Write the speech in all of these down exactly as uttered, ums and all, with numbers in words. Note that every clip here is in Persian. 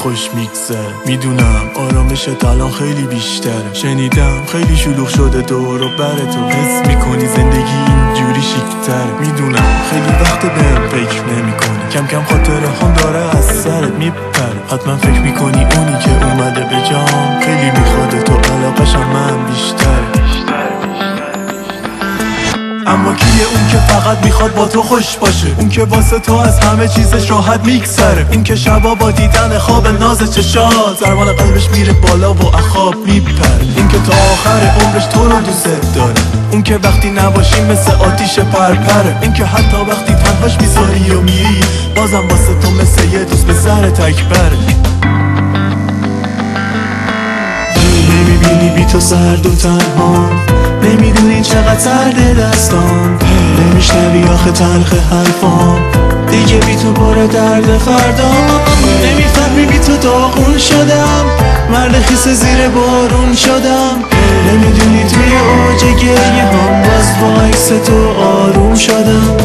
خوش میگذره. میدونم آرامشت الان خیلی بیشتره. شنیدم خیلی شلوغ شده دور و بر تو، حس میکنی زندگی اینجوری شیک‌تره. میدونم خیلی وقت بهم فکر نمیکنی، کم کم خاطره هم داره از سرت میپره. حتما فکر میکنی اونی که اومده به جام خیلی میخواد تو، علاقه‌شم من بیشتره. اما کیه اون که فقط میخواد با تو خوش باشه؟ اون که واسه تو از همه چیزش راحت میگذره. این که شبا با دیدن خواب ناز چشات ضربان قلبش میره بالا و اخاب میپره. این که تا آخر عمرش تو رو دوست داره. اون که وقتی نباشی مثل آتیش پرپره. این که حتی وقتی تنهاش میذاری و میری بازم واسه تو مثل یه دوست به سر تکبره. نمیبینی بی تو سرد و تنها، نمیدونی چقدر سرده دستام، نمیشنوی آخه تلخ حرفام، دیگه بی تو پر درد فردام. نمیفهمی بی تو داغون شدم، مرد خیس زیر بارون شدم. نمیدونی توی اوج گریه هم باز با عکس تو آروم شدم.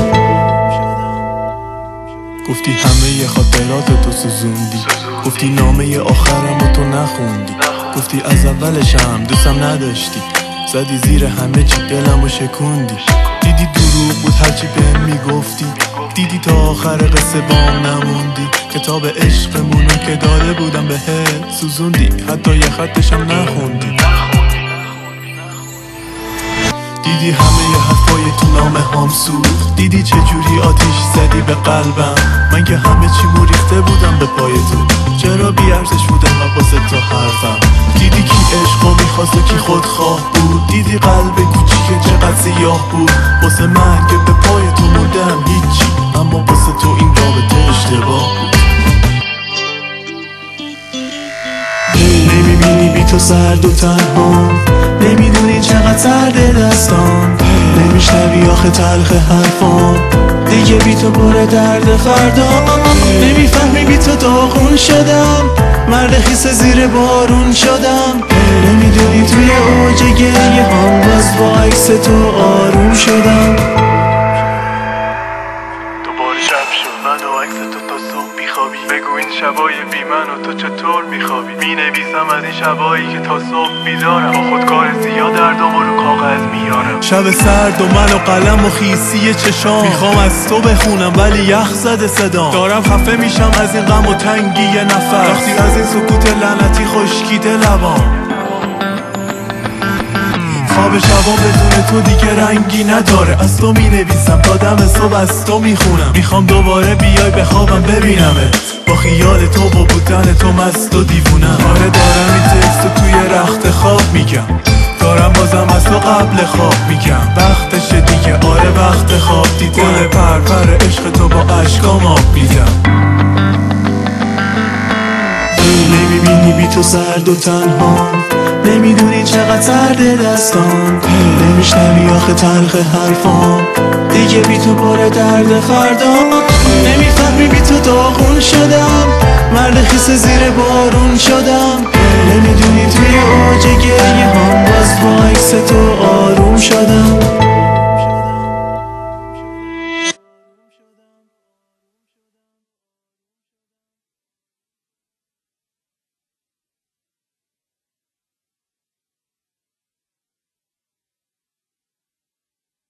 گفتی همه خاطرات تو سوزوندی، گفتی نامه آخرم و تو نخوندی، گفتی از اولش هم دوستم نداشتی، زدی زیر همه چی دلمو شکوندی. دیدی دروغ بود هرچی بهم میگفتی، دیدی تا آخر قصه بام نموندی. کتاب عشقمونو که داده بودم بهت سوزوندی، حتی یه خطشم نخوندی. دیدی همه ی حرفای تو نامه هم سوخت، دیدی چجوری آتیش زدی به قلبم. من که همه چی مو ریخته بودم به پای تو، چرا بی ارزش بودم و واسه تو حرفم. دیدی کی عشقو میخواست و کی خودخواه بود، دیدی قلب کوچیک چقدر سیاه بود. واسه من که به پای تو موندم هیچی، اما واسه تو این رابطه اشتباه بود. نمیبینی بی تو سرد و تنها، نمیدونی چقدر سرده دستام، نمیشنوی آخه تلخ حرفام، دیگه بی تو پر درد فردام. نمیفهمی بی تو داغون شدم، مرد خیس زیر بارون شدم. نمیدونی توی اوج گریه هم باز با عکس تو آروم شدم. دوباره شب شد، من و عکس تو تا صبح بیخوابی. بگو این شبای بی من و تو چطور میخوابی؟ می نویسم از این شبایی که تا صبح بیدارم، با خودکار زیاد دردم رو کاغذ میارم. شب سرد و من و قلم و خیسی چشام، میخوام از تو بخونم ولی یخ زده صدام. دارم خفه میشم از این غم و تنگی نفس، وقتی از این سکوت لعنتی خشکیده لبام. خواب شبا بدون تو دیگه رنگی نداره، از تو می نویسم تا دم صبح از تو میخونم. میخوام دوباره بیای به خوابم ببینمت، با خیال تو و بودن تو مست و دیوونم. آره دارم این تکستو توی رخت خواب میگم، دارم بازم از تو قبل خواب میگم. وقتشه دیگه، آره وقت خواب دیدم. گل پرپر عشق تو با اشکام آب میدم. نمیبینی بی تو سرد و تنها، نمیدونی چقدر سرده دستام، نمیشنوی آخه تلخ حرفام، دیگه بی تو پر درد فردام. نمیفهمی بی تو داغون شدم، مرد خیس زیر بارون شدم. نمیدونی توی اوج گریه هم باز با عکس تو آروم شدم.